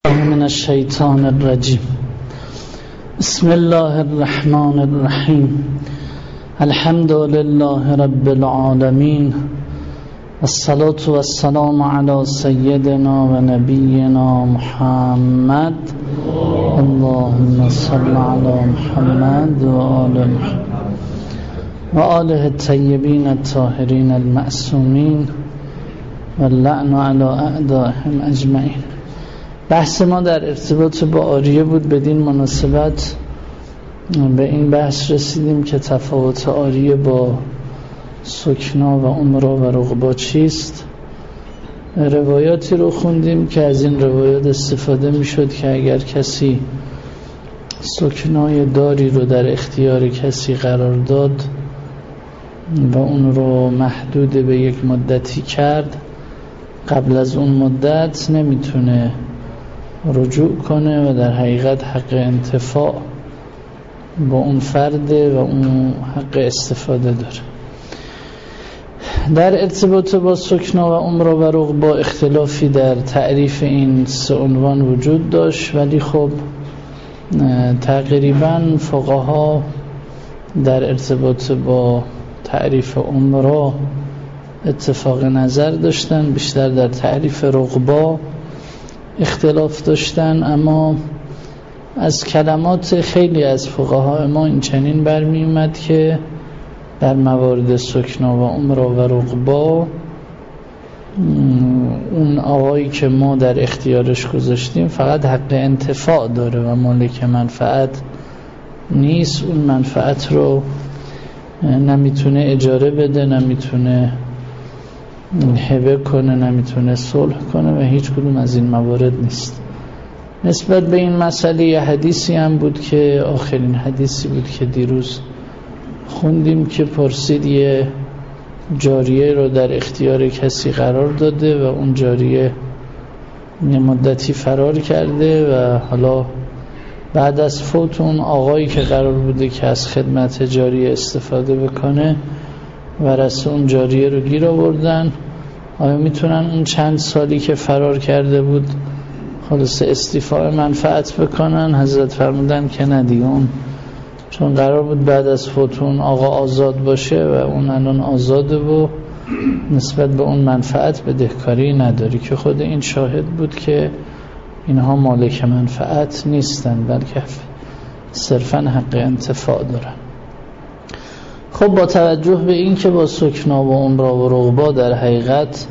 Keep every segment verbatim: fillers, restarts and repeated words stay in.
من الشیطان الرجیم. بسم الله الرحمن الرحیم. الحمد لله رب العالمین، الصلاة والسلام علی سیدنا و نبینا محمد. اللهم صل علی محمد و آل محمد و آله الطیبین الطاهرین المعصومین و اللعن علی اعدائهم اجمعین. بحث ما در ارتباط با عاریه بود. بدین مناسبت به این بحث رسیدیم که تفاوت عاریه با سکنا و عمرا و رغبا چیست. روایاتی رو خوندیم که از این روایات استفاده می شد که اگر کسی سکنای داری رو در اختیار کسی قرار داد و اون رو محدود به یک مدتی کرد، قبل از اون مدت نمیتونه رجوع کنه و در حقیقت حق انتفاع با اون فرد و اون حق استفاده داره. در ارتباط با سکنا و عمرا و رغبا اختلافی در تعریف این سه عنوان وجود داشت، ولی خب تقریبا فقها در ارتباط با تعریف عمرا اتفاق نظر داشتن، بیشتر در تعریف رغبا اختلاف داشتن. اما از کلمات خیلی از فقهای ما این چنین برمی اومد که در موارد سکنا و عمرا و رغبا اون آقایی که ما در اختیارش گذاشتیم فقط حق انتفاع داره و مالک منفعت نیست. اون منفعت رو نمیتونه اجاره بده، نمیتونه هبه کنه، نمیتونه صلح کنه و هیچ کدوم از این موارد نیست. نسبت به این مسئله یه حدیثی هم بود که آخرین حدیثی بود که دیروز خوندیم که پرسید یه جاریه رو در اختیار کسی قرار داده و اون جاریه یه مدتی فرار کرده و حالا بعد از فوت اون آقایی که قرار بوده که از خدمت جاریه استفاده بکنه ورثه اون جاریه رو گیر آوردن. آیا میتونن اون چند سالی که فرار کرده بود خلاص استیفاء منفعت بکنن؟ حضرت فرمودن که نه دیگه، اون چون قرار بود بعد از فوت اون آقا آزاد باشه و اون الان آزاده و نسبت به اون منفعت بدهکاری نداری، که خود این شاهد بود که اینها مالک منفعت نیستن بلکه صرفا حق انتفاع دارن. خب با توجه به این که با سکنا و عمرا و رغبا در حقیقت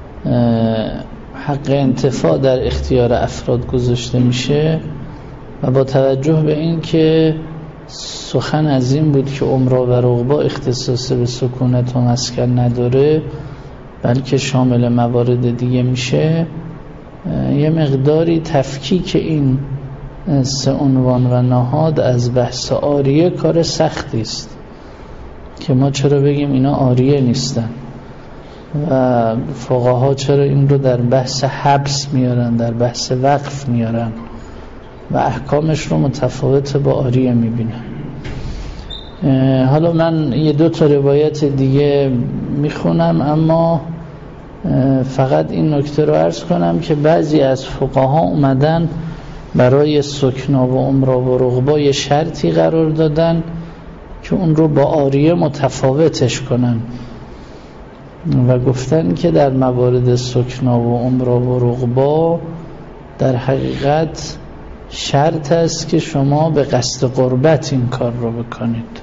حق انتفاع در اختیار افراد گذاشته میشه و با توجه به این که سخن از این بود که عمرا و رغبا اختصاص به سکونت و مسکن نداره بلکه شامل موارد دیگه میشه، یه مقداری تفکیک این سه عنوان و نهاد از بحث عاریه کار سختی است که ما چرا بگیم اینا عاریه نیستن و فقها چرا این رو در بحث حبس میارن، در بحث وقف میارن و احکامش رو متفاوت با عاریه میبینن. حالا من یه دو تا روایت دیگه میخونم، اما فقط این نکته رو عرض کنم که بعضی از فقها اومدن برای سکنا و عمرا و رغبا یه شرطی قرار دادن که اون رو با عاریه متفاوتش کنن و گفتن که در موارد سکنا و عمرا و رغبا در حقیقت شرط است که شما به قصد قربت این کار رو بکنید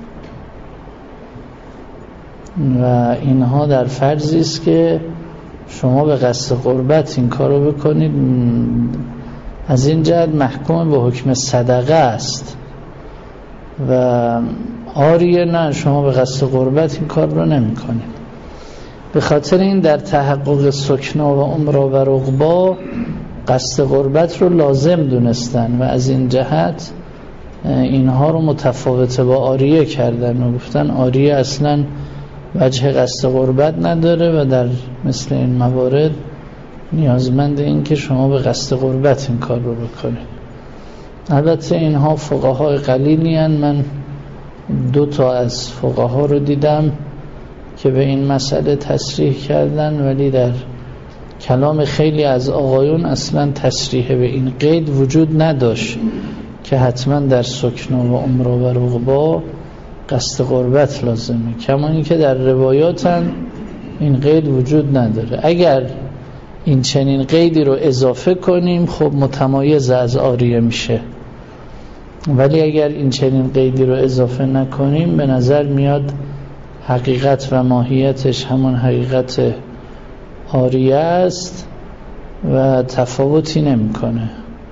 و اینها در فرضی است که شما به قصد قربت این کار رو بکنید. از این جهت محکوم به حکم صدقه است و عاریه نه، شما به قصد قربت این کار رو نمی کنید. به خاطر این در تحقق سکنا و عمرا و رغبا قصد قربت رو لازم دونستن و از این جهت اینها رو متفاوت با عاریه کردن و گفتن عاریه اصلا وجه قصد قربت نداره و در مثل این موارد نیازمند این که شما به قصد قربت این کار رو بکنید. البته اینها فقهای قلیلی هستند. من دو تا از فقها رو دیدم که به این مسئله تصریح کردن، ولی در کلام خیلی از آقایون اصلا تصریح به این قید وجود نداشت که حتما در سکنا و عمره و رغبا قصد قربت لازمه، کما این که در روایات هم این قید وجود نداره. اگر این چنین قیدی رو اضافه کنیم خب متمایز از عاریه میشه، ولی اگر این چنین قیدی رو اضافه نکنیم به نظر میاد حقیقت و ماهیتش همون حقیقت عاریه است و تفاوتی نمیکنه.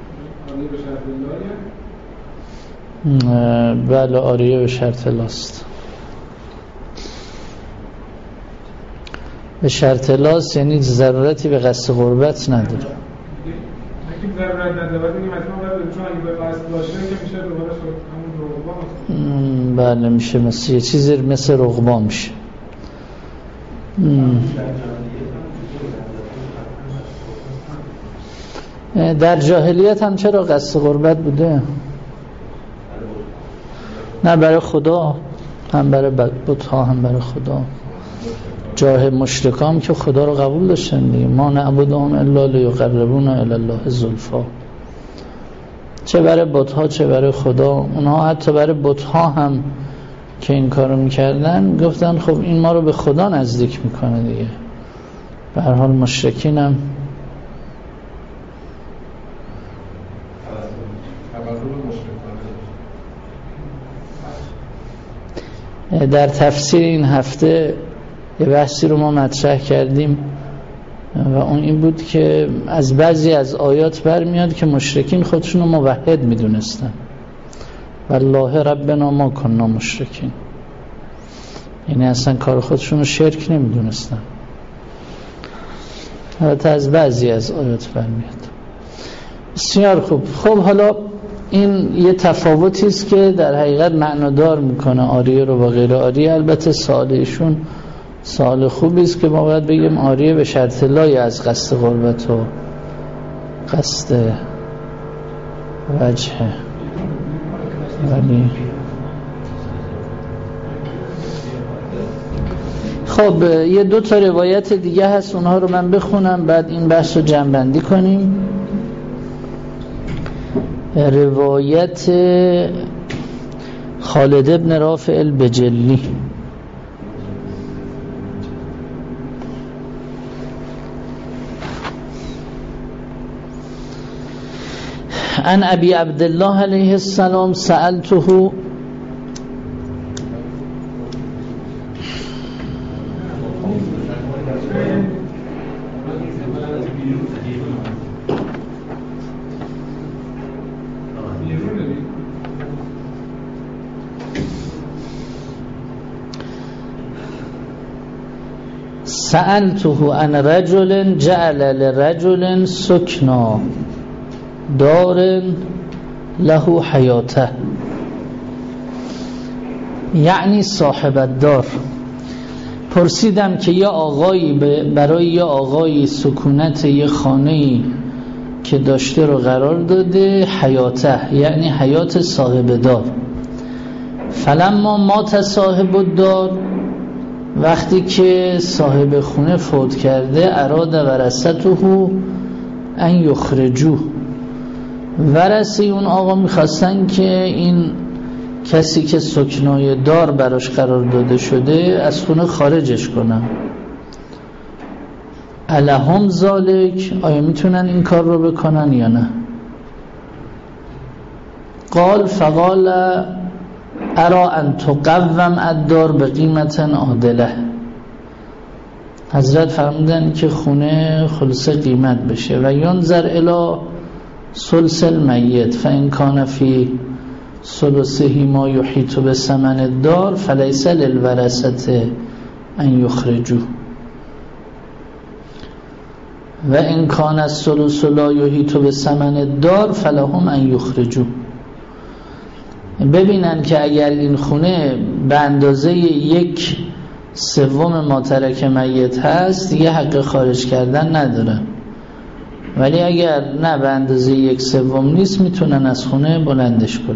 بله عاریه به شرط لاست. به شرط لاست یعنی ضرورتی به قصد قربت نداره. اگه ضرورت نداره بعد میگم مثلا باید چون اگه به قصد باشه که میشه دوباره همون رغبا. بله میشه مثل یه چیزی مثل رغبا میشه. در جاهلیت هم چرا قصد قربت بوده؟ نه برای خدا، هم برای بت‌ها هم برای خدا. جاه مشرکان که خدا رو قبول داشتن دیگه، ما نعبدهم الا لیقربونا الی الله زلفا. چه برای بت‌ها چه برای خدا. اونها حتی برای بت‌ها هم که این کارو میکردن گفتن خب این ما رو به خدا نزدیک میکنه دیگه. به هر حال مشرکین هم در تفسیر این هفته یه بحثی رو ما مطرح کردیم و اون این بود که از بعضی از آیات برمیاد که مشرکین خودشون رو موحد میدونستن، والله ربنا ما کنا مشرکین، یعنی اصلا کار خودشون رو شرک نمیدونستن. البته از بعضی از آیات برمیاد. بسیار خوب. خب حالا این یه تفاوتی است که در حقیقت معنادار میکنه عاریه رو با غیر عاریه. البته سوال ایشون سوال خوبی است که ما باید بگیم عاریه به شرط لای از قصد قربت و قصد وجه. ولی خب یه دو تا روایت دیگه هست، اونها رو من بخونم بعد این بحث رو جمع‌بندی کنیم. روایت خالد ابن رافع البجلی عن ابی عبدالله علیه السلام سألته سألته عن رجل جعل لرجل سكنا دار له حیاته، یعنی صاحب الدار. پرسیدم که یه آقایی برای یه آقایی سکونت یه خانه‌ای که داشته رو قرار داده حیاته، یعنی حیات صاحب دار. فلما مات صاحب الدار، وقتی که صاحب خونه فوت کرده، اراد ورثته ان یخرجوه، ورثه اون آقا میخواستن که این کسی که سکنای دار براش قرار داده شده از خونه خارجش کنن. الهم ذالک، آیا میتونن این کار رو بکنن یا نه؟ قال فقال ارا ان تقوم الدار به قیمت عادله. حضرت فرمودن که خونه خلص قیمت بشه و ینظر الی ثلث المیت فان کان فی ثلثه ما یحیط بثمن الدار فلیس للورثه ان یخرجوه و ان کان الثلث لا یحیط بثمن الدار فلهم ان یخرجوه. ببینن که اگر این خونه به اندازه یک سوم ما ترک میت هست دیگه حق خارج کردن ندارن، ولی اگر نه به اندازه یک سوم نیست میتونن از خونه بلندش کنن.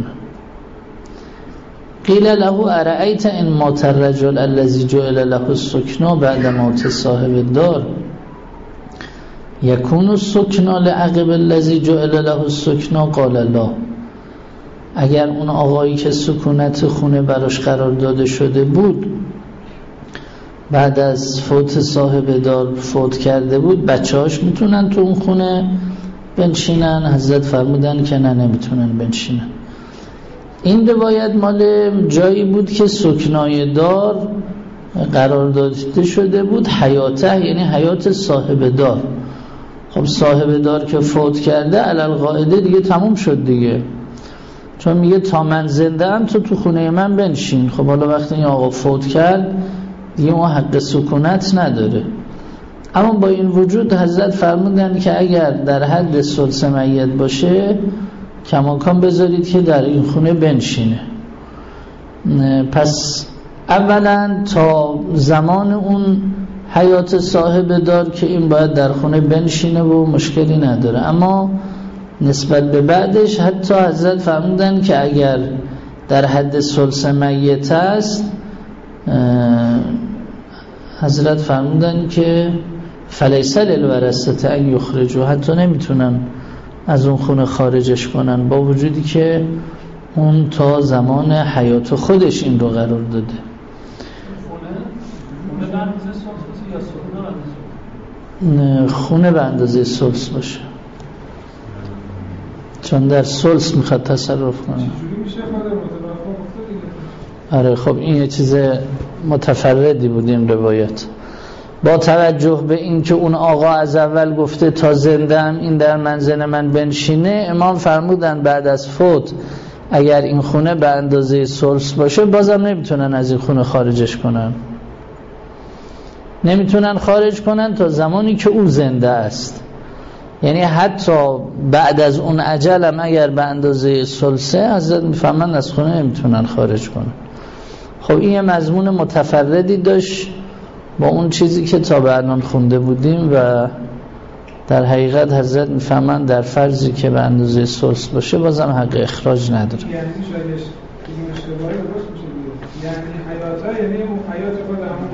قیل له ارأیت ان مات الرجل الذی جعل له السکنا بعد موت صاحب الدار یکون السکنا لعقب الذی جعل له السکنا قال لا. اگر اون آقایی که سکونت خونه براش قرار داده شده بود بعد از فوت صاحب دار فوت کرده بود، بچه هاش میتونن تو اون خونه بنشینن؟ حضرت فرمودن که نه، نمیتونن بنشینن. این روایت مال جایی بود که سکنای دار قرار داده شده بود حیاته، یعنی حیات صاحب دار. خب صاحب دار که فوت کرده علل قاعده دیگه تموم شد دیگه، چون میگه تا من زنده ام تو تو خونه من بنشین. خب حالا وقتی این آقا فوت کرد دیگه اون حق سکونت نداره. اما با این وجود حضرت فرمودن که اگر در حد ثلث میت باشه کماکان بذارید که در این خونه بنشینه. پس اولا تا زمان اون حیات صاحب دار که این باید در خونه بنشینه و مشکلی نداره، اما نسبت به بعدش حتی حضرت فرمودن که اگر در حد ثلث میت است، حضرت فرمودن که فلیس للورثه ان یخرجوا، حتی نمیتونن از اون خونه خارجش کنن، با وجودی که اون تا زمان حیات خودش این رو قرار داده. خونه به اندازه ثلث باشه، چون در ثلث میخواد تصرف کنه. آره خب این یه چیز متفردی بود این روایت. با توجه به این که اون آقا از اول گفته تا زنده‌ام این در منزل من بنشینه، امام فرمودن بعد از فوت اگر این خونه به اندازه ثلث باشه بازم نمیتونن از این خونه خارجش کنن، نمیتونن خارج کنن تا زمانی که او زنده است. یعنی حتی بعد از اون اجلم اگر به اندازه ثلثه، حضرت میفهمن از خونه نمیتونن خارج کنن. خب این یه مضمون متفردی داشت با اون چیزی که تا به الان خونده بودیم و در حقیقت حضرت میفهمن در فرضی که به اندازه ثلث باشه بازم حق اخراج نداره. یعنی شایش این اشتباهی درست میشه، یعنی حیاتا یعنی اون حیات خود همون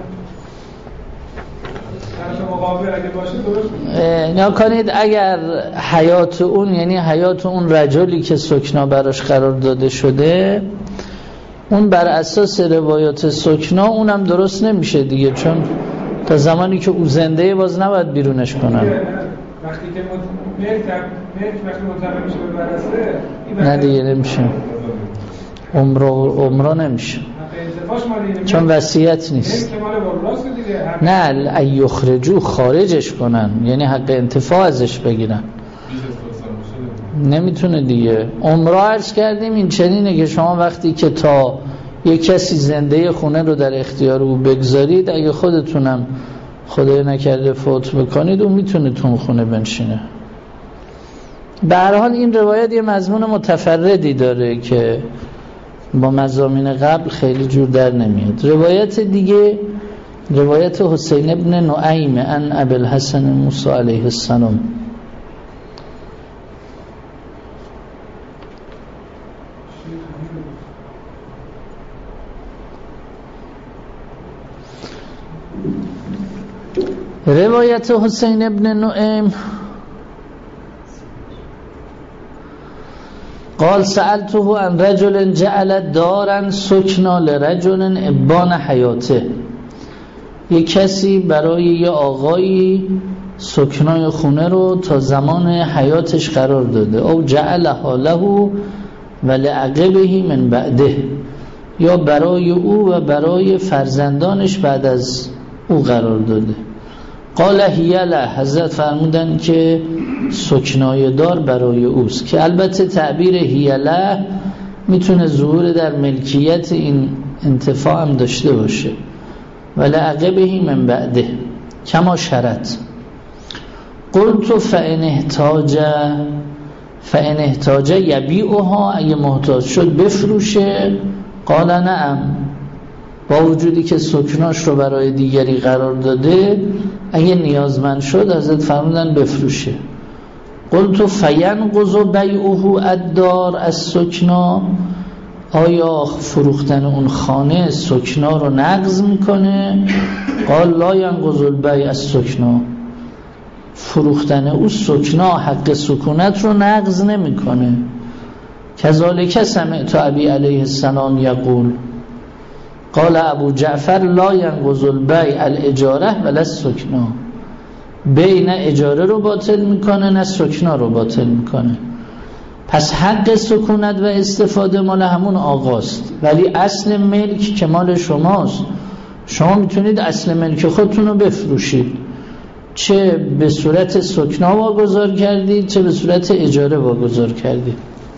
طرف مقابل اگه باشه درست میشه. نه کنید اگر حیات اون یعنی حیات اون رجلی که سکنا براش قرار داده شده، اون بر اساس روایات سکنا اونم درست نمیشه دیگه، چون تا زمانی که او زنده باز نباید بیرونش کنن. وقتی که ملک وقتی منتقل میشه به ورثه نه دیگه نمیشه، عمره عمره نمیشه، چون وصیت نیست. نه ایخرجو خارجش کنن، یعنی حق انتفاع ازش بگیرن. نمیتونه دیگه. عمره عرض کردیم این چنینه که شما وقتی که تا یک کسی زنده خونه رو در اختیار او بگذارید، اگه خودتونم خدای نکرده فوت بکنید، اون میتونه تو خونه بنشینه. به هر حال این روایت یه مضمون متفردی داره که با مضامین قبل خیلی جور در نمیاد. روایت دیگه روایت حسین ابن نعیم عن ابی الحسن موسی علیه السلام. روایت حسین ابن نعیم قال سألته عن رجل جعل دارا سکنا لرجل ابان حیاته. یک کسی برای یه آقایی سکنای خونه رو تا زمان حیاتش قرار داده، او جعلها له و لعقبه من بعده، یا برای او و برای فرزندانش بعد از او قرار داده. قال هی له، حضرت فرمودن که سکنای دار برای اوست، که البته تعبیر هی له میتونه ظهور در ملکیت این انتفاع هم داشته باشه. ولی عقبه من بعده کما شرط. قلت فان احتاج فان احتاج یبیعها، اگه محتاج شد بفروشه. قال نعم، با وجودی که سکناش رو برای دیگری قرار داده، اگه نیازمند شد حضرت فرمودن بفروشه. قلت فینقض بیعه الدار از سکنا، آیا فروختن اون خانه سکنا رو نقض میکنه؟ قال لا ینقض البیع از سکنا. فروختن او سکنا حق سکونت رو نقض نمیکنه. کذالک سمعت ابی علیه السلام یقول قال ابو جعفر لا ینقض البیع الاجاره ولا السکنا. بیع نه اجاره رو باطل میکنه نه سکنا رو باطل میکنه. پس حق سکونت و استفاده مال همون آقاست، ولی اصل ملک که مال شماست. شما میتونید اصل ملک خودتون رو بفروشید، چه به صورت سکنا واگذار کردید چه به صورت اجاره واگذار کردید.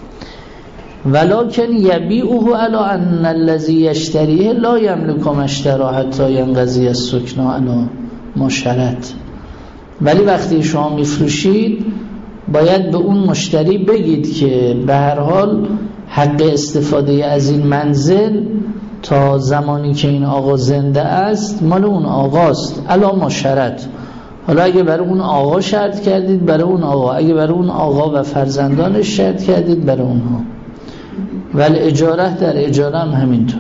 ولکن یبیعه علی ان الذی یشتریه لا یملک ما اشتری حتی ینقضی السکنا علی ما شرط. ولی وقتی شما میفروشید باید به اون مشتری بگید که به هر حال حق استفاده از این منزل تا زمانی که این آقا زنده است مال اون آقاست علی ما شرط. حالا اگه برای اون آقا شرط کردید برای اون آقا، اگه برای اون آقا و فرزندانش شرط کردید برای اونها. ولی اجاره در اجاره هم همینطوره.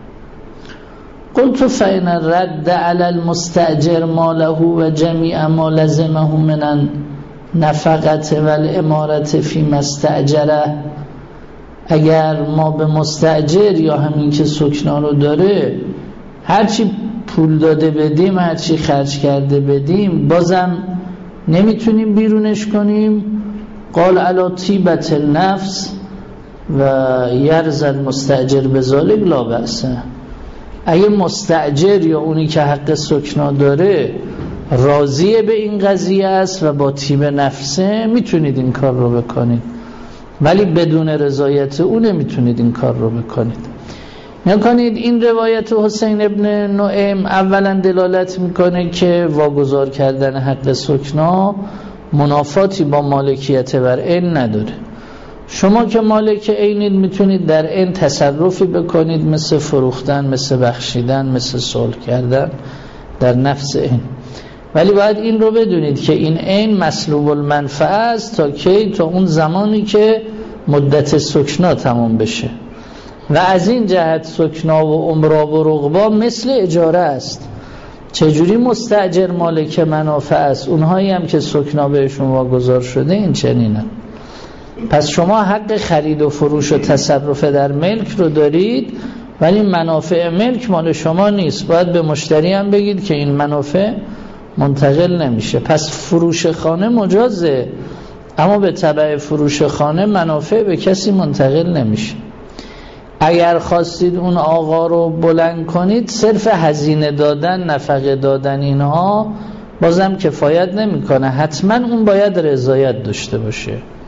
قلت فإن رد على المستأجر ماله و جمیع ما لزمه من نفقت و الامارت فیما استأجره. اگر ما به مستأجر یا همین که سکنا رو داره هرچی پول داده بدیم هرچی خرج کرده بدیم بازم نمیتونیم بیرونش کنیم. قال علی طیبت النفس و یرض المستأجر بذالک لا بأس. اگه مستأجر یا اونی که حق سکنا داره راضیه به این قضیه است و با طیب نفسه میتونید این کار رو بکنید، ولی بدون رضایت اون نمیتونید این کار رو بکنید. نکنید این روایت حسین ابن نعیم اولا دلالت میکنه که واگذار کردن حق سکنا منافاتی با مالکیت بر عین نداره. شما که مالک عینید میتونید در عین تصرفی بکنید، مثل فروختن، مثل بخشیدن، مثل صلح کردن در نفس عین. ولی باید این رو بدونید که این عین مسلوب المنفعه است تا کی؟ تا اون زمانی که مدت سکنا تمام بشه. و از این جهت سکنا و عمرا و رغبا مثل اجاره است. چجوری مستأجر مالک منافع است؟ اونهایی هم که سکنا بهشون واگذار شده این چنینه. پس شما حق خرید و فروش و تصرف در ملک رو دارید، ولی منافع ملک مال شما نیست. باید به مشتری هم بگید که این منافع منتقل نمیشه. پس فروش خانه مجازه، اما به تبع فروش خانه منافع به کسی منتقل نمیشه. اگر خواستید اون آقا رو بلند کنید صرف هزینه دادن، نفقه دادن اینها بازم کفایت نمیکنه. حتما اون باید رضایت داشته باشه.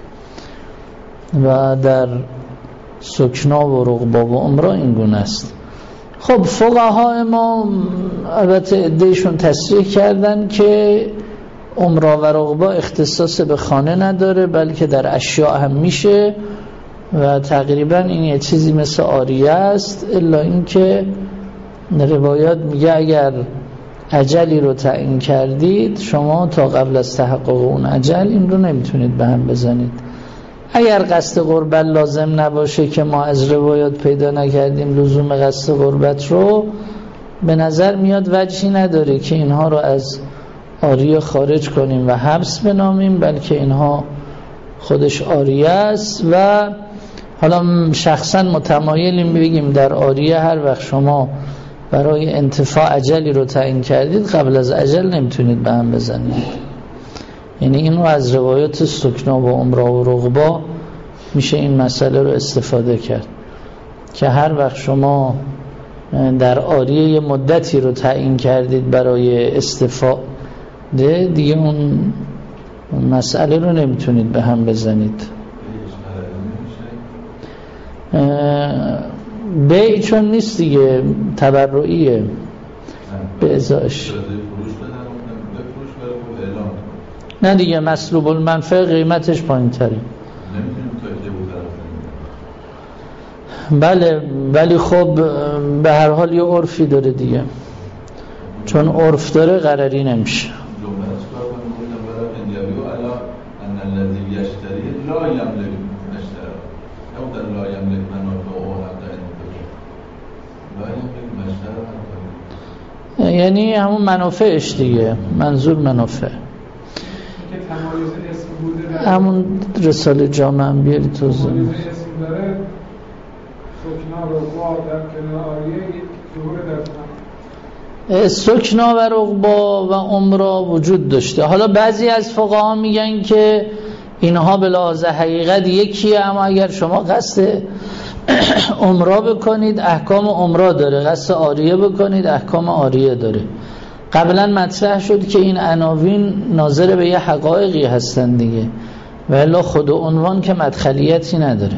و در سکنا و رغبا و عمرا این گونه است. خب فقها ما البته عده‌شون تصریح کردن که عمرا و رغبا اختصاص به خانه نداره، بلکه در اشیاء هم میشه و تقریبا این یه چیزی مثل عاریه است، الا اینکه روایات میگه اگر اجلی رو تعیین کردید شما تا قبل از تحقق اون اجل این رو نمیتونید به هم بزنید. اگر قصد غربت لازم نباشه که ما از روایات پیدا نکردیم لزوم قصد غربت رو، به نظر میاد وجهی نداره که اینها رو از عاریه خارج کنیم و حبس بنامیم، بلکه اینها خودش عاریه است. و حالا شخصا متمایلیم بگیم در عاریه هر وقت شما برای انتفاع اجلی رو تعیین کردید قبل از اجل نمیتونید به هم بزنید. یعنی اینو از روایات سکنا و عمرا و رغبا میشه این مسئله رو استفاده کرد که هر وقت شما در عاریه یه مدتی رو تعیین کردید برای استفاده، دیگه اون مسئله رو نمیتونید به هم بزنید. بیع چون نیست دیگه، تبرعیه به ازاش. نه دیگه مسلوب المنفعه قیمتش پایین تره. بله ولی خب به هر حال یه عرفی داره دیگه، چون عرف داره قراری نمیشه. یعنی همون منافعش دیگه، منظور منافع. همون رساله جامعه هم بیاری توضیح اسم داره سکنا رقبا در کنار آریه ظهور در سکنا و رقبا و عمرا وجود داشته. حالا بعضی از فقها میگن که اینها به لحاظ حقیقت یکیه، اما اگر شما قصد عمرا بکنید احکام عمرا داره، قصد آریه بکنید احکام آریه داره. قبلا مطرح شد که این عناوین ناظر به یه حقایقی هستن دیگه، ولی خود عنوان که مدخلیتی نداره.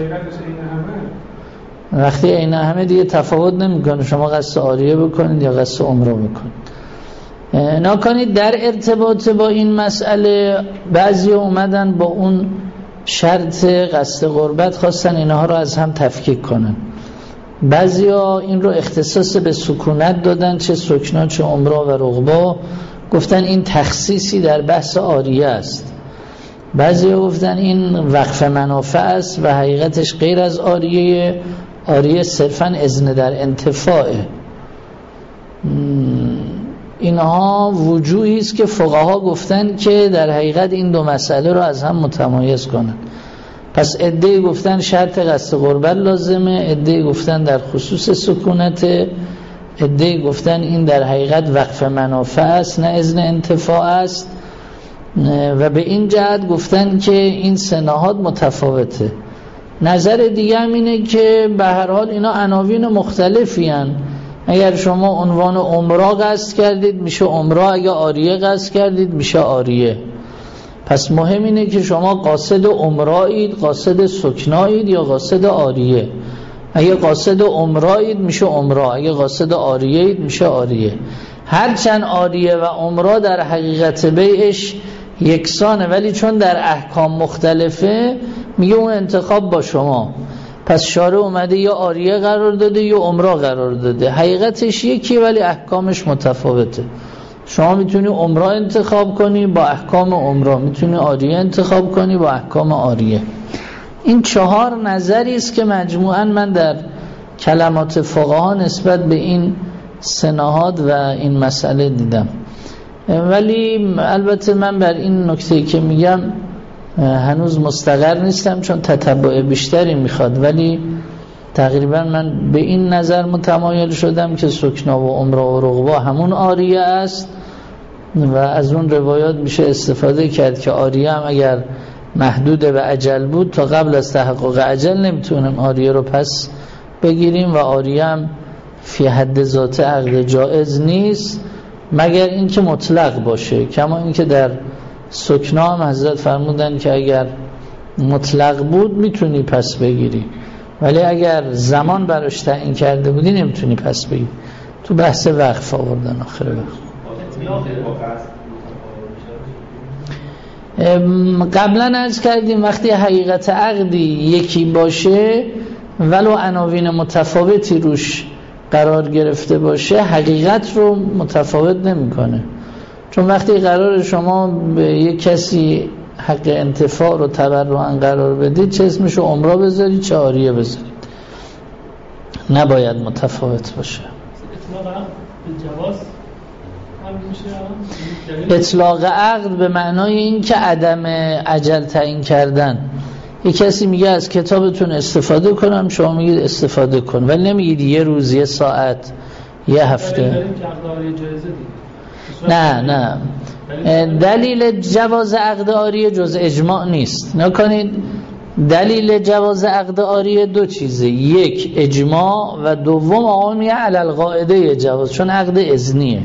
وقتی عین همه دیگه تفاوت نمیکنه شما قصد آریه بکنید یا قصد عمره بکنید. نکنید در ارتباط با این مسئله بعضی اومدن با اون شرط قصد قربت خواستن اینها رو از هم تفکیک کنن. بعضی ها این رو اختصاص به سکونت دادن، چه سکنا چه عمره و رقبا، گفتن این تخصیصی در بحث آریه است. بعضی ها گفتن این وقف منافع است و حقیقتش غیر از آریه، آریه صرفاً اذن در انتفاعه. اینها وجوهی است که فقها گفتن که در حقیقت این دو مسئله رو از هم متمایز کنن. پس عده‌ای گفتن شرط قصد قربت لازمه، عده‌ای گفتن در خصوص سکونت، عده‌ای گفتن این در حقیقت وقف منافع است نه اذن انتفاع است، و به این جهت گفتن که این سه نهاد متفاوته. نظر دیگه هم اینه که به هر حال اینا عناوین مختلفی هن. اگر شما عنوان عمره قصد کردید میشه عمره، اگر آریه قصد کردید میشه آریه. پس مهم اینه که شما قاصد عمره‌اید، قاصد سکنایید یا قاصد آریه. اگه قاصد عمره‌اید میشه عمره، اگه قاصد آریه‌اید میشه آریه. هرچند آریه و عمره در حقیقت بیعش یکسانه، ولی چون در احکام مختلفه میگه اون انتخاب با شما. پس شارع اومده یا آریه قرار داده یا عمره قرار داده، حقیقتش یکی ولی احکامش متفاوته. شما میتونی عمره انتخاب کنی با احکام عمره، میتونی آریه انتخاب کنی با احکام آریه. این چهار نظری است که مجموعاً من در کلمات فقها نسبت به این سه نهاد و این مسئله دیدم. ولی البته من بر این نکته که میگم هنوز مستقر نیستم چون تتبع بیشتری میخواد، ولی تقریبا من به این نظر متمایل شدم که سکنا و عمره و رقبا همون آریه است و از اون روایات میشه استفاده کرد که آریه هم اگر محدود به اجل بود تا قبل از تحقق اجل نمیتونیم آریه رو پس بگیریم، و آریه هم فی حد ذات عقد جائز نیست مگر اینکه مطلق باشه. کما اینکه در سکنا هم حضرت فرمودن که اگر مطلق بود میتونی پس بگیری، ولی اگر زمان براش تعیین کرده بودی نمیتونی پس بگیری. تو بحث وقف آوردن آخر وقت. قبلا عرض کردیم وقتی حقیقت عقدی یکی باشه ولو عناوین متفاوتی روش قرار گرفته باشه حقیقت رو متفاوت نمیکنه. چون وقتی قرار شما به یک کسی حق انتفاع رو تبرعاً قرار بدید، چه اسمشو عمره بذارید چه آریه بذارید، نباید متفاوت باشه. اطلاق عقد به معنای این که عدم اجل تعیین کردن. یک کسی میگه از کتابتون استفاده کنم، شما میگید استفاده کن، ولی نمیگید یه روز، یه ساعت، یه هفته. نه نه دلیل جواز عقد آریه جز اجماع نیست. نکنید دلیل جواز عقد آریه دو چیزه، یک اجماع و دوم آقایون میگه علی القاعده جواز، چون عقد اذنیه.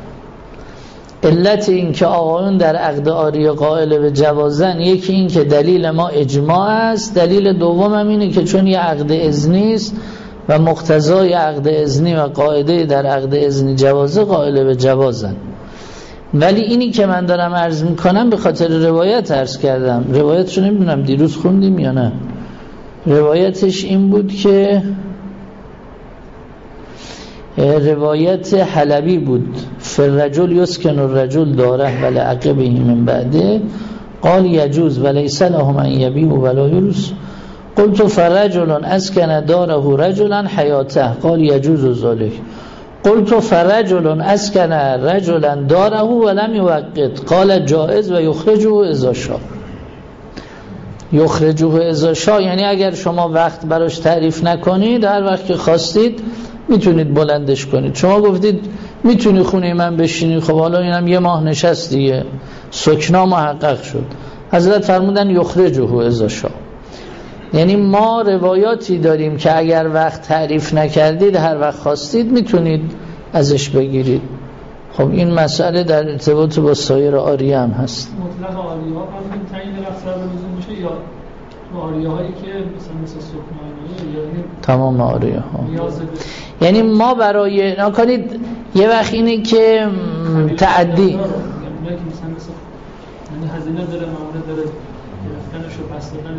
علت این که آقایون در عقد آریه قائل به جوازن، یکی این که دلیل ما اجماع است، دلیل دوم هم اینه که چون یه عقد اذنی است و مقتضای عقد اذنی و قاعده در عقد اذنی جوازه قائل به جوازن. ولی اینی که من دارم عرض میکنم به خاطر روایت عرض کردم. روایتشو نمیدونم دیروز خوندیم یا نه. روایتش این بود که روایت حلبی بود، فالرجل یسکن الرجل داره ولی عقبه من بعده قال یجوز ولیس له من یبیع ولا یرث قلت فرجل اسکن داره رجلا حیاته قال یجوز ذلک قلت فرجل اسکن رجلا داره ولم یوقت قال جائز و یخرجه اذا شاء. یخرجه اذا شاء یعنی اگر شما وقت براش تعریف نکنید هر وقت که خواستید میتونید بلندش کنید. شما گفتید میتونی خونه من بشینی، خب حالا اینم یه ماه نشست دیگه، سکنا محقق شد. حضرت فرمودن یخرجه اذا شاء، یعنی ما روایاتی داریم که اگر وقت تعریف نکردید هر وقت خواستید میتونید ازش بگیرید. خب این مسئله در ارتباط با سایر آریه هم هست. مطلق آریه ها فرمودیم تعیین لفظ را لزوم میشه یا آریه هایی که مثلا مثل سکنایی یعنی تمام آریه ها؟ یعنی ما برای نکنید یه وقت اینه که تعدی یعنی مثلا مثل یعنی هزینه داره، موارد داره، گرفتنش و پس دادنش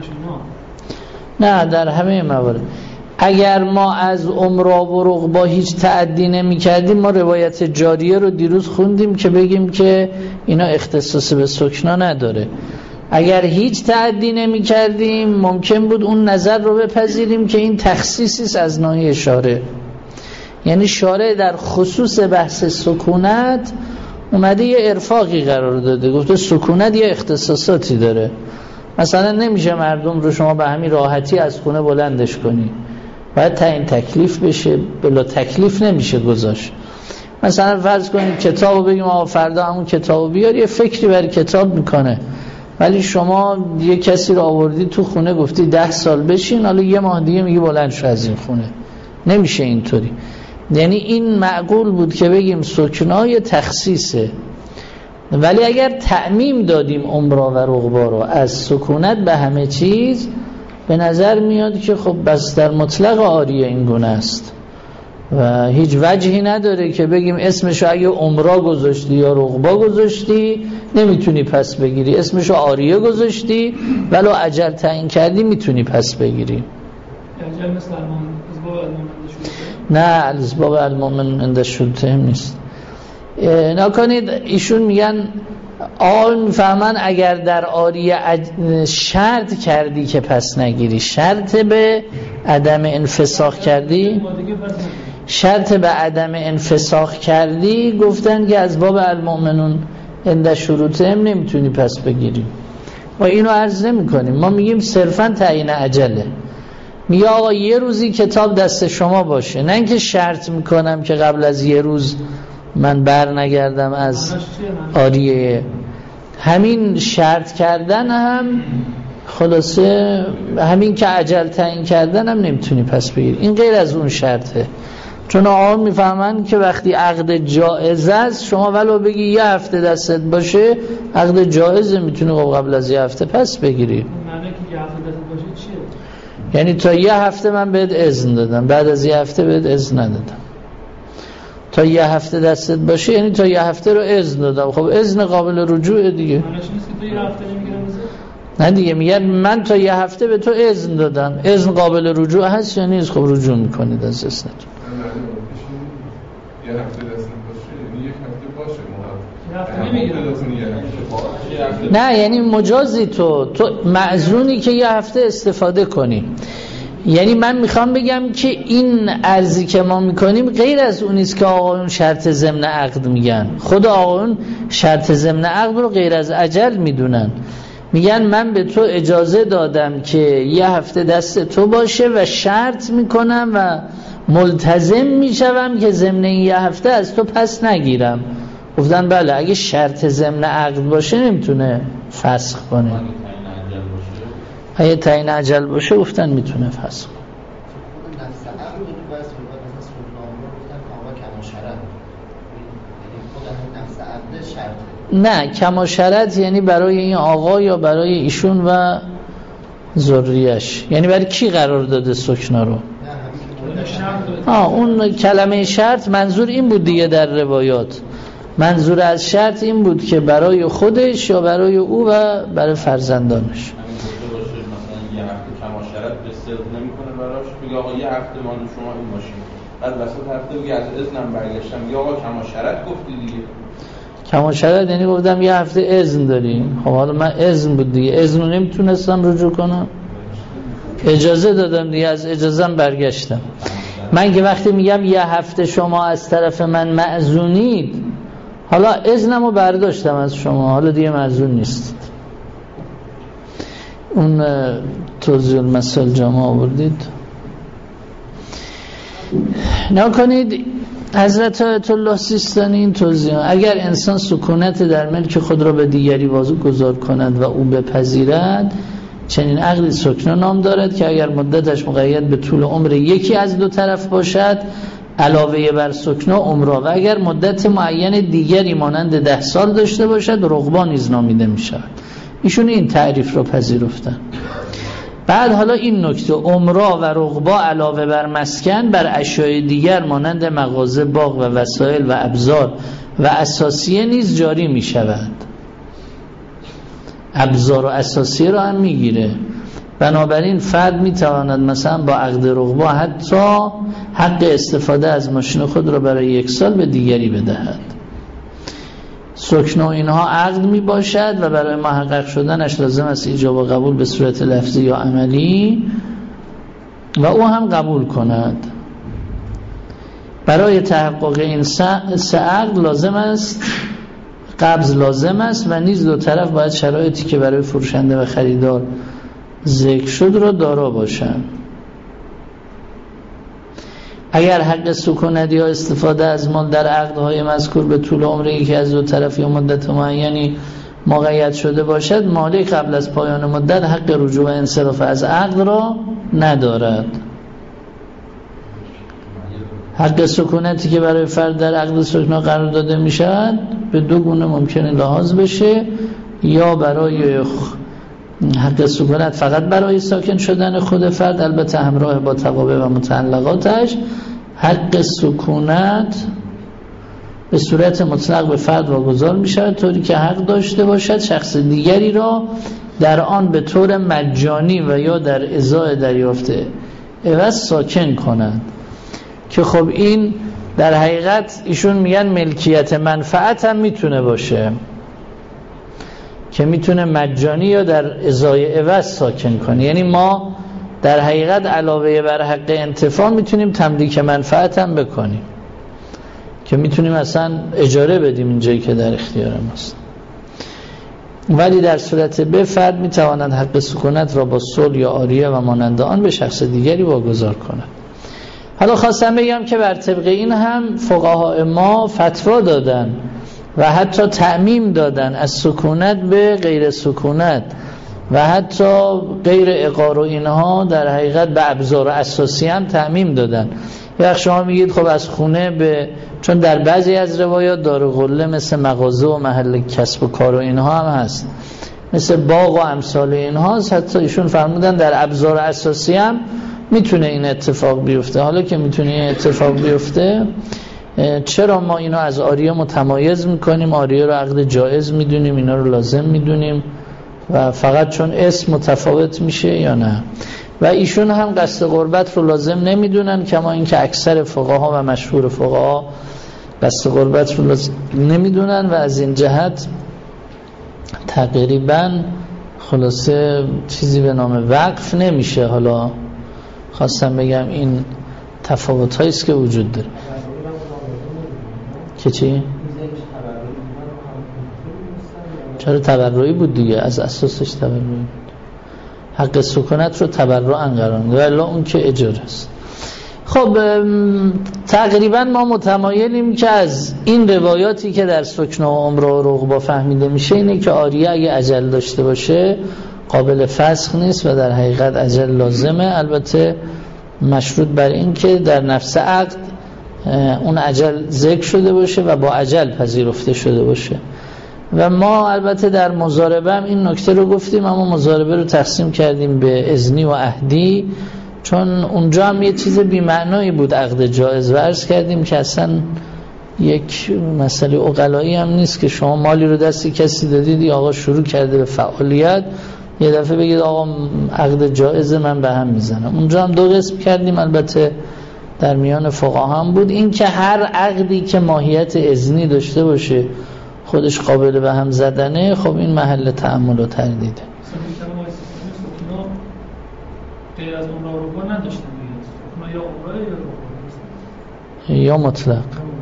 اینا. نه در همه موارد. اگر ما از عمرا و رغبا هیچ تعدی نمی کردیم، ما روایت جاریه رو دیروز خوندیم که بگیم که اینا اختصاص به سکنا نداره. اگر هیچ تعدی نمی کردیم ممکن بود اون نظر رو بپذیریم که این تخصیصی است از ناحیه شارع، یعنی شارع در خصوص بحث سکونت اومده یه ارفاقی قرار داده، گفته سکونت یه اختصاصاتی داره. مثلا نمیشه مردم رو شما به همین راحتی از خونه بلندش کنی، باید تعیین تکلیف بشه، بلا تکلیف نمیشه گذاشت. مثلا فرض کنید کتابو بگیم آقا فردا همون کتابو بیار، یه فکری برای کتاب میکنه، ولی شما یه کسی رو آوردی تو خونه گفتی ده سال بشین، حالا یه ماه دیگه میگی بلند شو از این خونه. نمیشه اینطوری. یعنی این معقول بود که بگیم سکنای تخصیصه، ولی اگر تعمیم دادیم عمرا و رغبا رو از سکونت به همه چیز، به نظر میاد که خب بس در مطلق آریه این گونه است و هیچ وجهی نداره که بگیم اسمشو اگه عمرا گذاشتی یا رغبا گذاشتی نمیتونی پس بگیری، اسمشو آریه گذاشتی ولو اجل تعیین کردی میتونی پس بگیری. اجل مثل نه الاسباب المؤمن عند الشروطه نیست. نکنید ایشون میگن آن میفهمن اگر در آریه شرط کردی که پس نگیری، شرط به عدم انفساخ کردی، شرط به عدم انفساخ کردی، گفتن که از باب المؤمنون عند شروطه هم نمیتونی پس بگیری. و اینو عرض نمی کنیم، ما میگیم صرفا تعیین عجله. میگه آقا یه روزی کتاب دست شما باشه، نه اینکه شرط میکنم که قبل از یه روز من بر نگردم از آریه. همین شرط کردن هم خلاصه همین که عجل تعیین کردن هم نمیتونی پس بگیری، این غیر از اون شرطه. چون آقا میفهمن که وقتی عقد جائز است شما ولو بگی یه هفته دستت باشه عقد جائزه، میتونی قبل از یه هفته پس بگیری. معنی که یه هفته دستت باشه چیه؟ یعنی تا یه هفته من بهت اذن دادم، بعد از یه هفته بهت اذن ندادم. تا یه هفته دستت باشه یعنی تا یه هفته رو اذن دادم. خب اذن قابل رجوع دیگه. معنیش نیست که تا یه هفته نمیگیرم بزن؟ نه دیگه، میگن من تا یه هفته به تو اذن دادم. اذن قابل رجوع هست یا نیست؟ خب رجوع میکنید از اذنتون. یه هفته دستت باشه یعنی یک هفته باشه یه هفته نمیگیرم. نه یعنی مجازی تو تو معذونی که یه هفته استفاده کنی. یعنی من میخوام بگم که این عرضی که ما میکنیم غیر از اونیست که آقایون شرط ضمن عقد میگن. خود آقایون شرط ضمن عقد رو غیر از اجل میدونن، میگن من به تو اجازه دادم که یه هفته دست تو باشه و شرط میکنم و ملتزم میشوم که ضمن این یه هفته از تو پس نگیرم. گفتن بله اگه شرط ضمن عقد باشه نمیتونه فسخ کنه. اگه تعیین عجل باشه گفتن میتونه فسخ. نه کما شرط یعنی برای این آقا یا برای ایشون و ذریه‌اش، یعنی برای کی قرار داده سکنا رو؟ آه اون کلمه شرط منظور این بود دیگه در روایات. منظور از شرط این بود که برای خودش یا برای او و برای فرزندانش. نمیکنه براش، میگه آقا یه هفته مال شما این ماشین، بعد وسط هفته میگه از اذنم برگشتم، میگه آقا کما شرط گفتی دیگه. کما شرط یعنی گفتم یه هفته اذن داریم. خب حالا من اذن بود دیگه، اذن رو نمیتونستم رجوع کنم، اجازه دادم دیگه، از اجازم برگشتم. من که وقتی میگم یه هفته شما از طرف من معزونید، حالا اذنم رو برداشتم از شما، حالا دیگه معزون نیست. اون توضیح المثال جامعه آوردید. نکنید حضرت آیت الله سیستانی این توضیح: اگر انسان سکونت در ملک خود را به دیگری واگذار کند و او بپذیرد، چنین عقدی سکنا نام دارد که اگر مدتش مقید به طول عمر یکی از دو طرف باشد علاوه بر سکنا عمره، و اگر مدت معین دیگری مانند ده سال داشته باشد رغبا نیز نامیده می شود. ایشون این تعریف را پذیرفتن. بعد حالا این نکته: عمره و رغبا علاوه بر مسکن بر اشیاء دیگر مانند مغازه، باغ و وسایل و ابزار و اساسیه نیز جاری می شود. ابزار و اساسیه را هم می گیره. بنابراین فرد می تواند مثلا با عقد رغبا حتی حق استفاده از ماشین خود را برای یک سال به دیگری بدهد. سکنا اینها عقد می باشد و برای محقق شدنش لازم است ایجاب و قبول به صورت لفظی یا عملی و او هم قبول کند. برای تحقق این سه عقد لازم است قبض لازم است و نیز دو طرف باید شرایطی که برای فروشنده و خریدار ذکر شد را دارا باشند. اگر حق سکونت یا استفاده از مال در عقدهای مذکور به طول عمر یکی از دو طرف یا مدت معینی مقید شده باشد، مالک قبل از پایان مدت حق رجوع و انصراف از عقد را ندارد. حق سکونتی که برای فرد در عقد سکنا قرار داده می شود به دو گونه ممکنه لحاظ بشه: یا برای حق سکونت فقط برای ساکن شدن خود فرد، البته همراه با توابع و متعلقاتش. حق سکونت به صورت مطلق به فرد واگذار می شود طوری که حق داشته باشد شخص دیگری را در آن به طور مجانی و یا در ازای دریافته عوض ساکن کند، که خب این در حقیقت ایشون میگن ملکیت منفعت هم میتونه باشه، که میتونه مجانی یا در ازای عوض ساکن کنه. یعنی ما در حقیقت علاوه بر حق انتفاع میتونیم تملیک منفعت هم بکنیم، که میتونیم اصلا اجاره بدیم اینجایی که در اختیار ماست. ولی در صورت به فرد میتواند حق سکونت را با صلح یا عاریه و مانند آن به شخص دیگری واگذار کند. حالا خواستم بگم که بر طبق این هم فقها ما فتوا دادن و حتی تعمیم دادن از سکونت به غیر سکونت و حتی غیر عقار و اینها در حقیقت به ابزار اساسی هم تعمیم دادن. وقت شما میگید خب از خونه به، چون در بعضی از روایات دار قله مثل مغازه و محل کسب و کار و اینها هم هست، مثل باغ و امثال اینها هست، حتی ایشون فرمودن در ابزار اساسی هم میتونه این اتفاق بیفته. حالا که میتونه این اتفاق بیفته، چرا ما اینو از عاریه متمایز میکنیم؟ عاریه رو عقد جایز میدونیم، اینا رو لازم میدونیم و فقط چون اسم متفاوت میشه یا نه؟ و ایشون هم قصد قربت رو لازم نمیدونن، کما اینکه اکثر فقها و مشهور فقها قصد قربت رو لازم نمیدونن و از این جهت تقریبا خلاصه چیزی به نام وقف نمیشه. حالا خواستم بگم این تفاوت هایی است که وجود داره. که چی؟ چرا تبرعی بود دیگه، از اساسش تبرعی بود. حق سکونت رو تبرعاً قرار میده ولی اون که اجاره است. خب تقریبا ما متمایلیم که از این روایاتی که در سکنا و عمره و رغبا فهمیده میشه اینه که عاریه اگه اجل داشته باشه قابل فسخ نیست و در حقیقت اجل لازمه، البته مشروط بر این که در نفس عقد اون اجل ذکر شده باشه و با اجل پذیرفته شده باشه. و ما البته در مضاربه هم این نکته رو گفتیم، اما مضاربه رو تقسیم کردیم به اذنی و عهدی، چون اونجا هم یه چیز بی‌معنایی بود عقد جایز و عرض کردیم که اصلا یک مسئله عقلایی هم نیست که شما مالی رو دستی کسی دادید یا آقا شروع کرده به فعالیت یه دفعه بگید آقا عقد جایز من به هم میزنم. اونجا هم دو قسم کردیم، البته در میان فقها هم بود این که هر عقدی که ماهیت اذنی داشته باشه خودش قابل به هم زدنه، خب این محل تأمل و تردیده. غیر از عمره و رغبا نداشتن دیگه، یا عمره یا رغبا یا مطلق.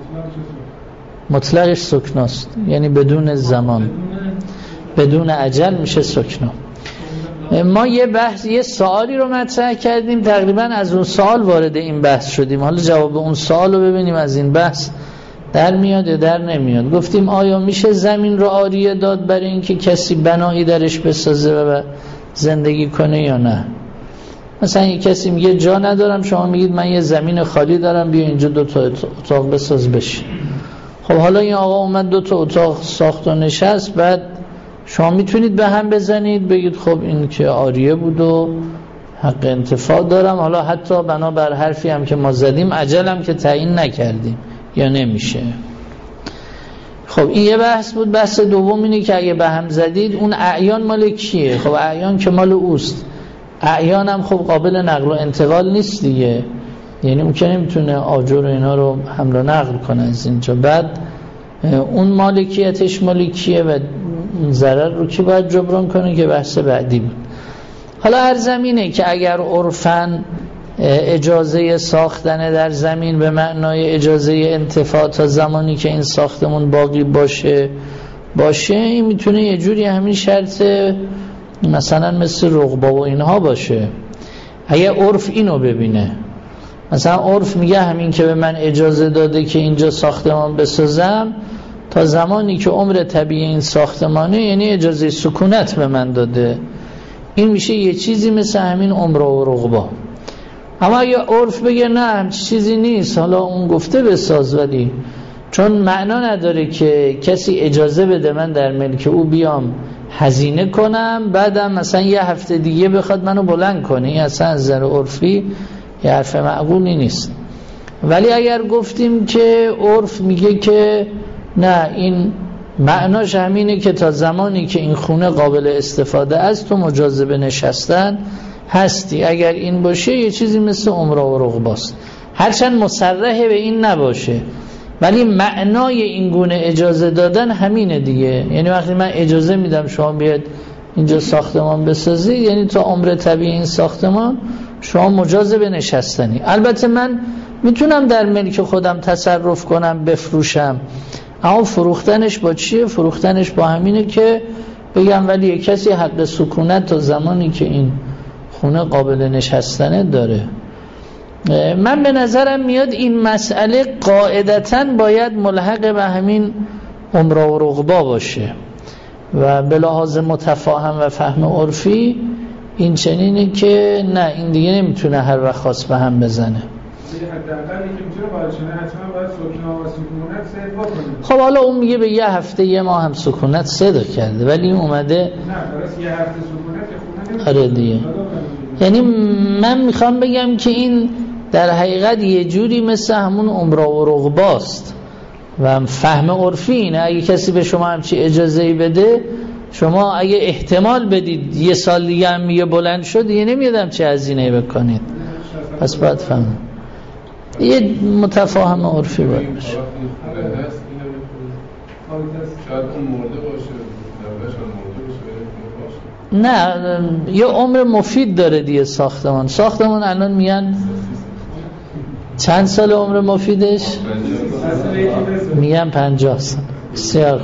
مطلقش سکناست، یعنی بدون زمان بدون اجل میشه سکنا. ما یه بحث یه سوالی رو مطرح کردیم، تقریبا از اون سوال وارد این بحث شدیم. حالا جواب اون سوال رو ببینیم از این بحث در میاد یا در نمیاد. گفتیم آیا میشه زمین رو عاریه داد برای اینکه کسی بنایی درش بسازه و زندگی کنه یا نه؟ مثلا یه کسی میگه جا ندارم، شما میگید من یه زمین خالی دارم، بیا اینجا دو تا اتاق بساز بشین. خب حالا این آقا اومد دو تا اتاق ساخت و نشست، بعد شما میتونید به هم بزنید بگید خب این که عاریه بود و حق انتفاع دارم، حالا حتی بنابر حرفی هم که ما زدیم اجلم که تعیین نکردیم، یا نمیشه. خب این یه بحث بود. بحث دوم اینه که اگه به هم زدید اون اعیان مال کیه؟ خب اعیان که مال اوست. اعیان هم خب قابل نقل و انتقال نیست دیگه، یعنی اون که نمیتونه آجر و اینا رو حمل و نقل کنه از اینجا. بعد اون مالکیتش مال کیه و ضرر رو کی باید جبران کنه که بحث بعدی بود. حالا هر زمینه که اگر عرفاً اجازه ساختن در زمین به معنای اجازه انتفاع تا زمانی که این ساختمون باقی باشه باشه این میتونه یه جوری همین شرط مثلا مثل رقبه و اینها باشه. اگه عرف اینو ببینه، مثلا عرف میگه همین که به من اجازه داده که اینجا ساختمان بسازم تا زمانی که عمر طبیعی این ساختمانه، یعنی اجازه سکونت به من داده، این میشه یه چیزی مثل همین عمر و رقبه. اما اگه عرف بگه نه همچی چیزی نیست، حالا اون گفته بساز، ولی چون معنا نداره که کسی اجازه بده من در ملک او بیام هزینه کنم بعدم مثلا یه هفته دیگه بخواد منو بلند کنه، این اصلا از نظر عرفی یه حرف معقولی نیست. ولی اگر گفتیم که عرف میگه که نه این معناش همینه که تا زمانی که این خونه قابل استفاده است تو مجاز به نشستن هستی، اگر این باشه یه چیزی مثل عمره و رقباست، هرچند مصرح به این نباشه ولی معنای این گونه اجازه دادن همینه دیگه. یعنی وقتی من اجازه میدم شما بیاد اینجا ساختمان بسازی، یعنی تا عمر طبیعی این ساختمان شما مجاز به نشستنی. البته من میتونم در ملک خودم تصرف کنم بفروشم، اما فروختنش با چیه؟ فروختنش با همینه که بگم ولی یک کسی حق سکونت تا زمانی که این خونه قابل نشستنه داره. من به نظرم میاد این مسئله قاعدتاً باید ملحق به همین عمره و رقبا باشه و به لحاظ متفاهم و فهم عرفی این چنینه که نه این دیگه نمیتونه هر وقت خواست به هم بزنه. حداقل اینکه میتونه باید شونه حتما باید سکونت و سکونت صدق بکنه. خب حالا اون میگه به یه هفته یه ماه هم سکونت صدق کرده، ولی این اومده نه درست یه هفته سکونت که خونه آره دیگه. یعنی من میخوام بگم که این در حقیقت یه جوری مثل همون عمره و رقباست و فهم عرفی اینه. اگه کسی به شما همچی اجازه‌ای بده، شما اگه احتمال بدید یه سال دیگه هم میگه بلند شد، یه نمیدم چه هزینه‌ای بکنید، پس باید فهم یه متفاهم عرفی باید باشه. نه یه عمر مفید داره دیگه ساختمان. ساختمان الان میگن چند سال عمر مفیدش؟ میگن پنجاه سال. بسیار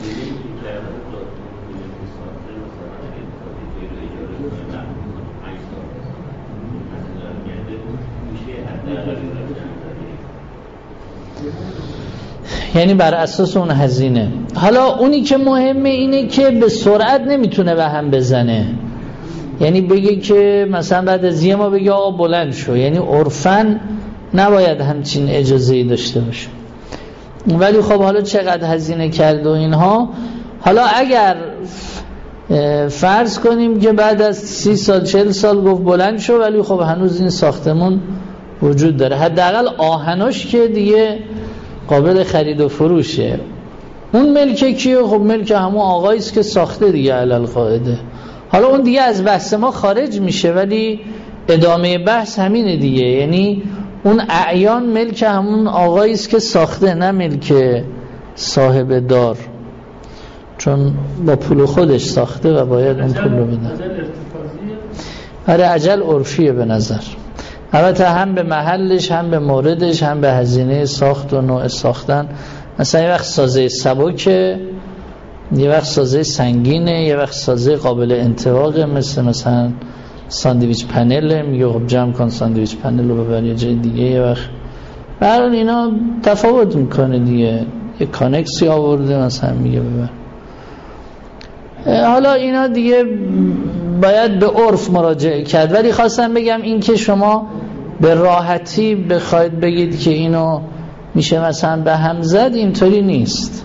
یعنی بر اساس اون هزینه. حالا اونی که مهمه اینه که به سرعت نمیتونه به هم بزنه، یعنی بگه که مثلا بعد از یه ما بگه آقا بلند شو، یعنی عرفاً نباید همچین اجازه‌ای داشته باشه. ولی خب حالا چقدر هزینه کرد و اینها، حالا اگر فرض کنیم که بعد از سی سال چهل سال گفت بلند شو، ولی خب هنوز این ساختمون وجود داره، حداقل آهناش که دیگه قابل خرید و فروشه. اون ملک کیه؟ خب ملک همون آقایی است که ساخته دیگه علل قاعده. حالا اون دیگه از بحث ما خارج میشه، ولی ادامه بحث همینه دیگه، یعنی اون اعیان ملک همون آقایی است که ساخته، نه ملک صاحب دار، چون با پول خودش ساخته و باید اون پول رو بده. آره اجل عرفیه به نظر، البته هم به محلش هم به موردش هم به هزینه ساخت و نوع ساختن. مثلا یه وقت سازه سبکه یه وقت سازه سنگینه، یه وقت سازه قابل انتواقه، مثل مثلا ساندویچ پنله، میگه خب جمع کن ساندویچ پنل رو ببر یه جای دیگه. یه وقت برای اینا تفاوت میکنه دیگه، یه کانکسی آورده مثلا میگه ببر. حالا اینا دیگه باید به عرف مراجعه کرد، ولی خواستم بگم این که شما به راحتی بخواید بگید که اینو میشه مثلا به هم زد، اینطوری نیست.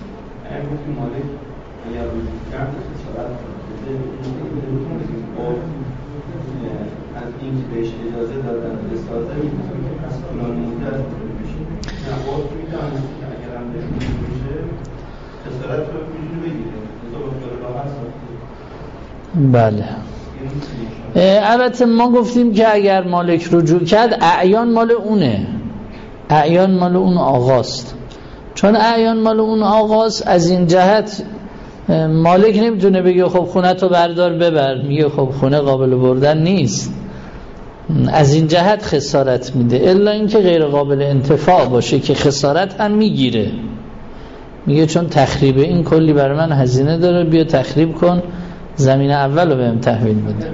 از این که بهش اجازه دادن بسازه فلان مدت میشه نه وقت میتونه که اگر هم بهش میشه خسارت رو میتونه بگیره بله. البته ما گفتیم که اگر مالک رجوع کرد اعیان مال اونه، اعیان مال اون آقاست. چون اعیان مال اون آقاست از این جهت مالک نمیتونه بگه خب خونه تو بردار ببر، میگه خب خونه قابل بردن نیست، از این جهت خسارت میده. الا اینکه غیر قابل انتفاع باشه که خسارت هم میگیره، میگه چون تخریب این کلی برای من هزینه داره، بیا تخریب کن، زمین اول رو بهم تحویل بده.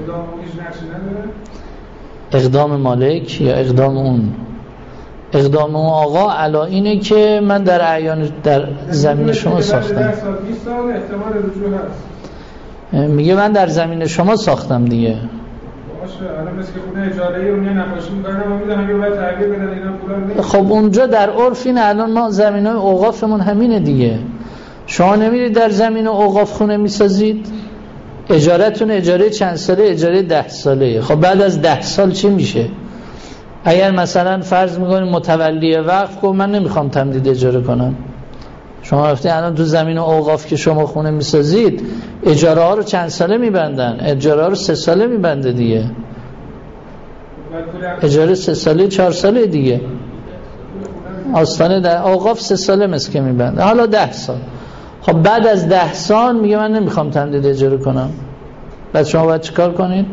اقدام مالک یا اقدام اون؟ اقدام اون آقا علا اینه که من در اعیان در زمین شما ساختم، میگه من در زمین شما ساختم دیگه. باشه الان مثل که خونه اجاره‌ای اون یه نقاشی می‌کنن ما می‌دونم اگه باید تغییر بدن اینا پولا نمیدن. خب اونجا در عرف این الان ما زمینای اوقافمون همینه دیگه. شما نمیرید در زمین اوقاف خونه میسازید، اجارتون اجاره چند ساله؟ اجاره ده ساله. خب بعد از ده سال چی میشه؟ اگر مثلا فرض میکنیم متولی وقف گفت من نمیخوام تمدید اجاره کنم، شما رفتی الان تو زمین اوقاف که شما خونه میسازید اجاره ها رو چند ساله میبندن؟ اجاره ها رو سه ساله میبنده دیگه، اجاره سه ساله چهار ساله دیگه. آستانه در اوقاف سه ساله مثل که میبنده، حالا ده سال. خب بعد از ده سال میگه من نمیخوام تمدید اجاره کنم، بعد شما باید چیکار کنید؟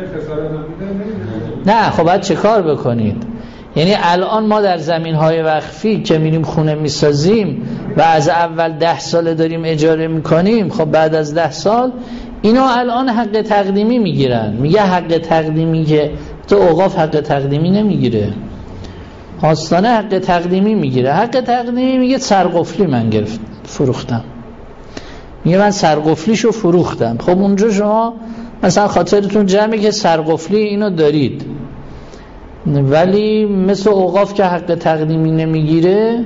نه خب باید چه کار بکنید؟ یعنی الان ما در زمین‌های وقفی که میریم خونه میسازیم و از اول ده ساله داریم اجاره میکنیم، خب بعد از ده سال اینا الان حق تقدیمی میگیرن. میگه حق تقدیمی که تو اوقاف حق تقدیمی نمیگیره، آستانه حق تقدیمی میگیره. حق تقدیمی میگه سرقفلی من گرفت فروختم، میگه من سرقفلیشو فروختم. خب اونجا شما مثلا خاطرتون جمعه که سرقفلی اینو دارید، ولی مثل اوقاف که حق تقدیمی نمیگیره.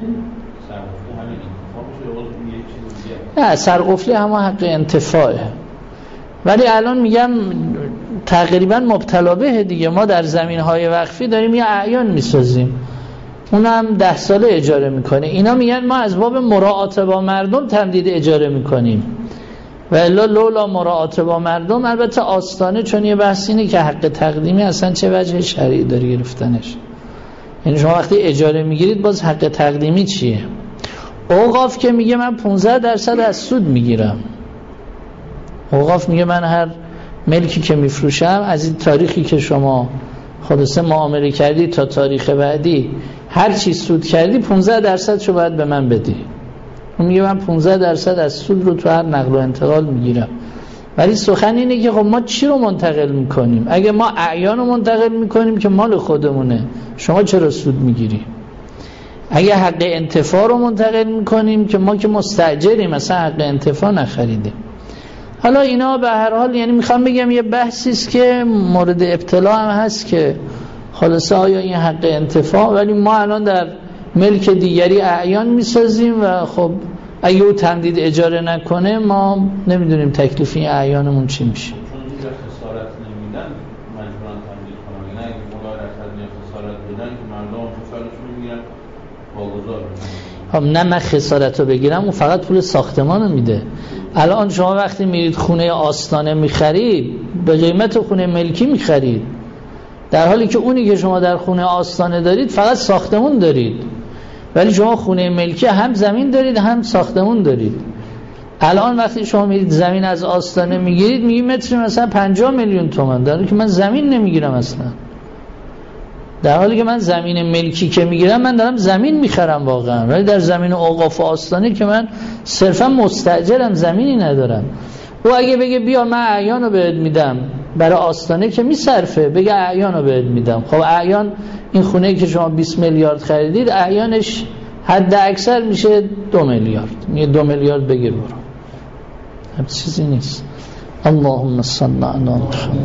نه سرقفلی همه حق انتفاعه، ولی الان میگم تقریبا مبتلا به دیگه. ما در زمین‌های وقفی داریم یه اعیان میسازیم، اونم ده ساله اجاره میکنه. اینا میگن ما از باب مراعات با مردم تمدید اجاره میکنیم، و الا لولا مراعات با مردم. البته آستانه چون یه بحث اینه که حق تقدیمی اصلا چه وجه شرعی داره گرفتنش. یعنی شما وقتی اجاره میگیرید باز حق تقدیمی چیه؟ اوقاف که میگه من پانزده درصد از سود میگیرم. اوقاف میگه من هر ملکی که میفروشم از این تاریخی که شما خلاصه معامله کردی تا تاریخ بعدی هر چی سود کردی پانزده درصد شو باید به من بدی. اون میگه من پانزده درصد از سود رو تو هر نقل و انتقال میگیرم. ولی سخن اینه که خب ما چی رو منتقل میکنیم؟ اگه ما اعیان رو منتقل میکنیم که مال خودمونه، شما چرا سود میگیری؟ اگه حق انتفاع رو منتقل میکنیم که ما که مستاجریم مثلا حق انتفاع نخریدیم. حالا اینا به هر حال یعنی میخوام بگم یه بحثی است که مورد ابتلا هم هست که خلاصه آیا این حق انتفاع، ولی ما الان در ملک دیگری اعیان میسازیم و خب اگه او تمدید اجاره نکنه ما نمیدونیم تکلیف این اعیانمون چی میشه. چون اینجا خسارت نمیدن مجبورن تمدید کنن، نه اگه مولا رسد میاد خسارت بدن که مردم خسارتشون میگیرن واگذار میکنن. خب نه من خسارت رو بگیرم، اون فقط پول ساختمان رو میده. الان شما وقتی میرید خونه آستانه میخرید به قیمت خونه ملکی میخرید، در حالی که اونی که شما در خونه آستانه دارید فقط ساختمون دارید، ولی شما خونه ملکی هم زمین دارید هم ساختمون دارید. الان وقتی شما میرید زمین از آستانه میگیرید میگید متر مثلا پنجاه میلیون تومان، در حالی که من زمین نمیگیرم اصلا. در حالی که من زمین ملکی که میگیرم من دارم زمین میخرم واقعا، ولی در زمین اوقاف و آستانه که من صرفا مستاجرم، زمینی ندارم. او اگه بگه بیا من اعیانو بهت میدم، برای آستانه که میصرفه، بگه اعیانو بهت میدم. خب اعیان این خونه‌ای که شما بیست میلیارد خریدید اعیانش حد اکثر میشه دو میلیارد، میگه دو میلیارد بگیر برو، هم چیزی نیست. اللهم صل علی محمد.